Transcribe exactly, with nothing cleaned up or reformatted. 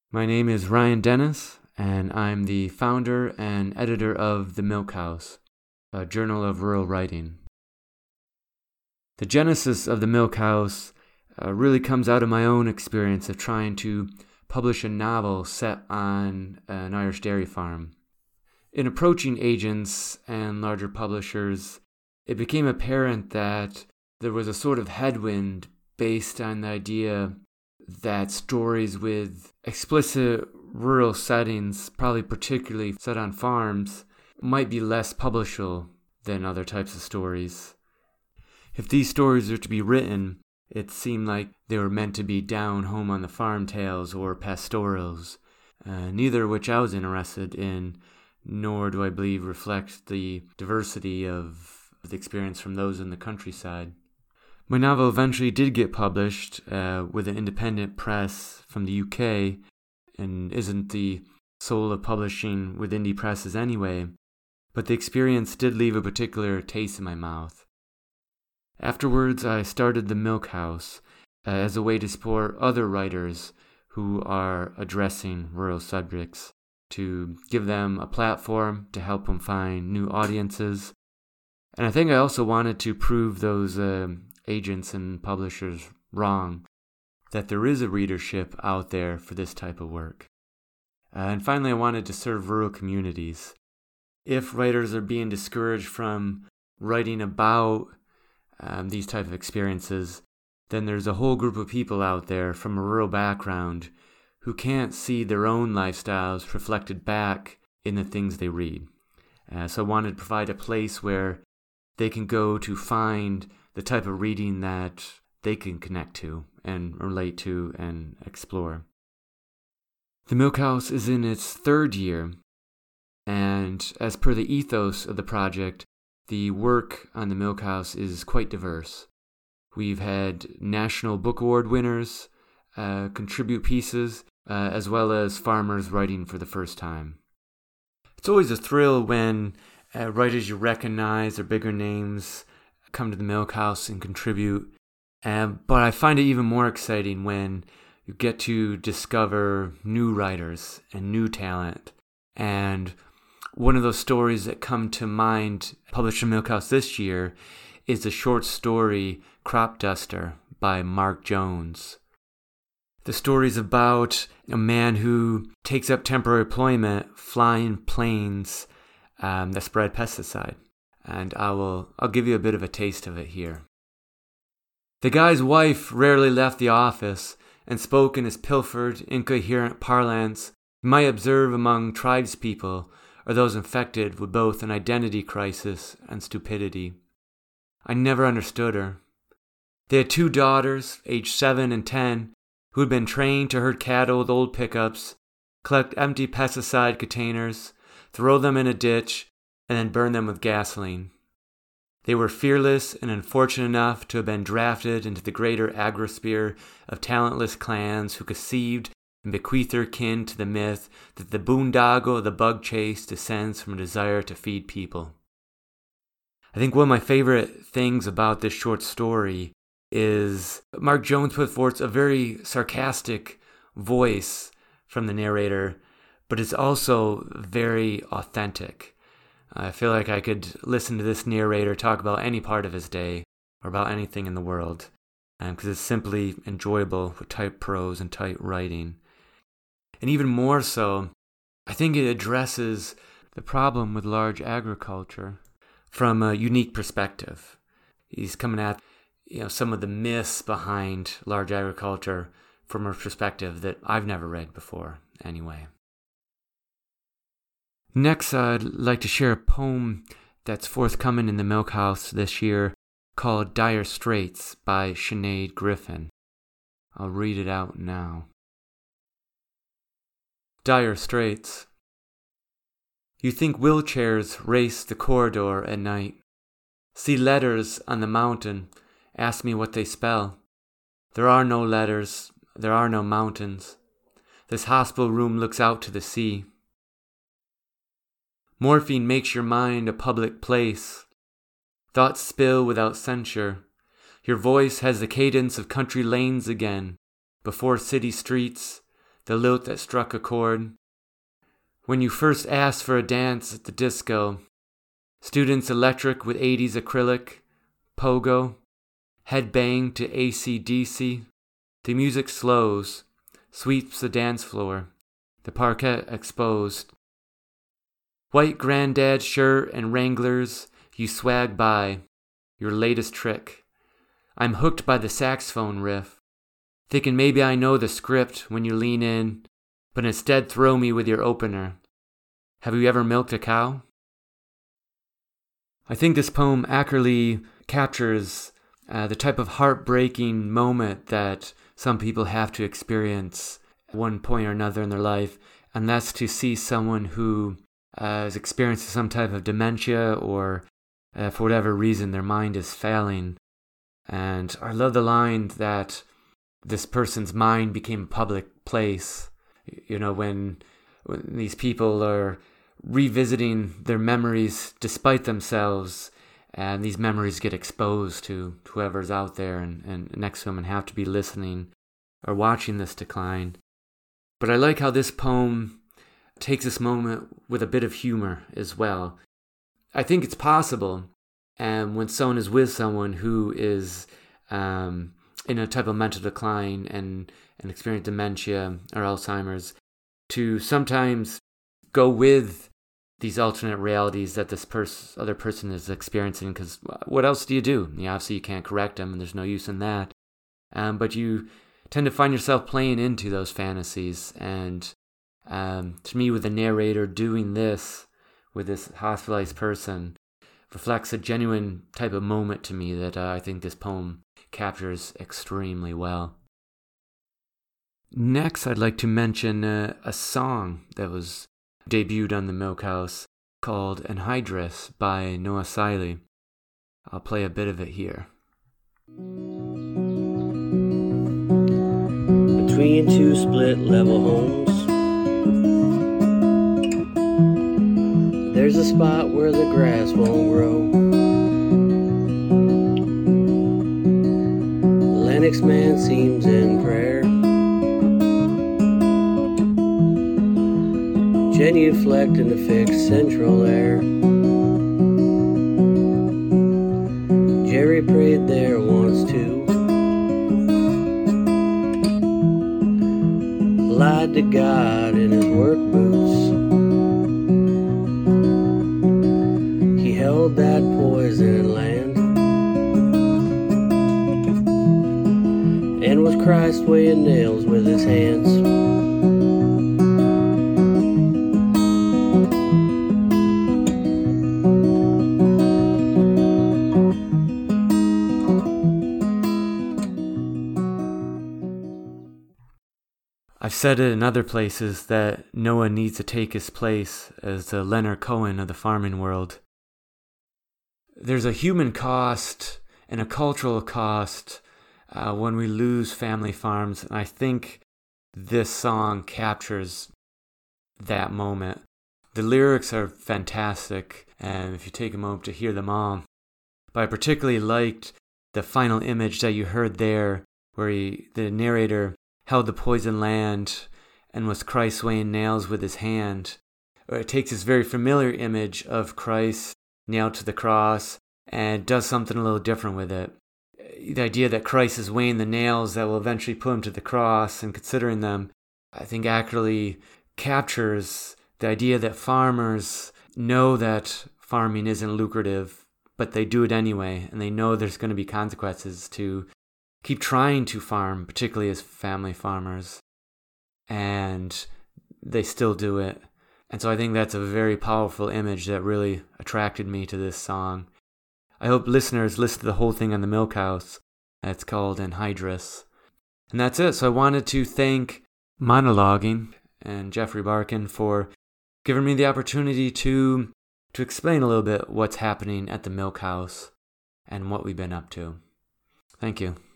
My name is Ryan Dennis, and I'm the founder and editor of The Milk House, a journal of rural writing. The genesis of The Milk House uh, really comes out of my own experience of trying to publish a novel set on an Irish dairy farm. In approaching agents and larger publishers, it became apparent that there was a sort of headwind based on the idea that stories with explicit rural settings, probably particularly set on farms, might be less publishable than other types of stories. If these stories are to be written, it seemed like they were meant to be down home on the farm tales or pastorals, uh, neither of which I was interested in, nor do I believe reflect the diversity of the experience from those in the countryside. My novel eventually did get published uh, with an independent press from the U K, and isn't the soul of publishing with indie presses anyway, but the experience did leave a particular taste in my mouth. Afterwards, I started The Milk House uh, as a way to support other writers who are addressing rural subjects, to give them a platform to help them find new audiences. And I think I also wanted to prove those uh, agents and publishers wrong, that there is a readership out there for this type of work. Uh, and finally, I wanted to serve rural communities. If writers are being discouraged from writing about um, these type of experiences, then there's a whole group of people out there from a rural background who can't see their own lifestyles reflected back in the things they read. Uh, so I wanted to provide a place where they can go to find the type of reading that they can connect to and relate to and explore. The Milk House is in its third year, and as per the ethos of the project, the work on The Milk House is quite diverse. We've had National Book Award winners uh, contribute pieces, uh, as well as farmers writing for the first time. It's always a thrill when uh, writers you recognize or bigger names come to The Milk House and contribute. Um, but I find it even more exciting when you get to discover new writers and new talent. And one of those stories that come to mind, published in Milk House this year, is the short story Crop Duster by Mark Jones. The story is about a man who takes up temporary employment flying planes um, that spread pesticide. And I will I'll give you a bit of a taste of it here. The guy's wife rarely left the office and spoke in his pilfered, incoherent parlance you might observe among tribespeople or those infected with both an identity crisis and stupidity. I never understood her. They had two daughters, aged seven and ten, who had been trained to herd cattle with old pickups, collect empty pesticide containers, throw them in a ditch, and then burn them with gasoline. They were fearless and unfortunate enough to have been drafted into the greater agrosphere of talentless clans who conceived and bequeathed their kin to the myth that the boondoggle of the bug chase descends from a desire to feed people. I think one of my favorite things about this short story is Mark Jones put forth a very sarcastic voice from the narrator, but it's also very authentic. I feel like I could listen to this narrator talk about any part of his day or about anything in the world, because um, it's simply enjoyable with tight prose and tight writing. And even more so, I think it addresses the problem with large agriculture from a unique perspective. He's coming at you know some of the myths behind large agriculture from a perspective that I've never read before anyway. Next, I'd like to share a poem that's forthcoming in the Milk House this year called Dire Straits by Sinead Griffin. I'll read it out now. Dire Straits. You think wheelchairs race the corridor at night. See letters on the mountain, ask me what they spell. There are no letters, there are no mountains. This hospital room looks out to the sea. Morphine makes your mind a public place. Thoughts spill without censure. Your voice has the cadence of country lanes again, before city streets, the lilt that struck a chord. When you first asked for a dance at the disco, students electric with eighties acrylic, pogo, head bang to A C D C, the music slows, sweeps the dance floor, the parquet exposed. White granddad shirt and Wranglers, you swag by, your latest trick. I'm hooked by the saxophone riff, thinking maybe I know the script when you lean in, but instead throw me with your opener. Have you ever milked a cow? I think this poem accurately captures uh, the type of heartbreaking moment that some people have to experience at one point or another in their life, and that's to see someone who uh, is experiencing some type of dementia or uh, for whatever reason their mind is failing. And I love the line that this person's mind became a public place. You know, when, when these people are revisiting their memories despite themselves, and these memories get exposed to whoever's out there and, and next to them and have to be listening or watching this decline. But I like how this poem takes this moment with a bit of humor as well. I think it's possible, and when someone is with someone who is um, in a type of mental decline and, and experience dementia or Alzheimer's, to sometimes go with these alternate realities that this pers- other person is experiencing, because what else do you do? You know, obviously you can't correct them, and there's no use in that. Um, but you tend to find yourself playing into those fantasies, and um, to me, with the narrator doing this with this hospitalized person, reflects a genuine type of moment to me that uh, I think this poem captures extremely well. Next, I'd like to mention uh, a song that was debuted on the Milk House called Anhydrous by Noah Siley. I'll play a bit of it here. Between two split level homes, there's a spot where the grass won't grow. Lennox man seems in prayer, genuflecting to fix central air. Jerry prayed there once too, lied to God in his work boots. He held that poison land and was Christ weighing nails with his hands. I've said it in other places that Noah needs to take his place as the Leonard Cohen of the farming world. There's a human cost and a cultural cost uh, when we lose family farms, and I think this song captures that moment. The lyrics are fantastic, and if you take a moment to hear them all, but I particularly liked the final image that you heard there, where he, the narrator held the poisoned land and was Christ weighing nails with his hand. It takes this very familiar image of Christ nailed to the cross and does something a little different with it. The idea that Christ is weighing the nails that will eventually put him to the cross and considering them, I think accurately captures the idea that farmers know that farming isn't lucrative, but they do it anyway, and they know there's going to be consequences to keep trying to farm, particularly as family farmers, and they still do it. And so I think that's a very powerful image that really attracted me to this song. I hope listeners listen to the whole thing on the Milk House. It's called Anhydrous. And that's it. So I wanted to thank Monologuing and Jeffrey Barkin for giving me the opportunity to to explain a little bit what's happening at the Milk House and what we've been up to. Thank you.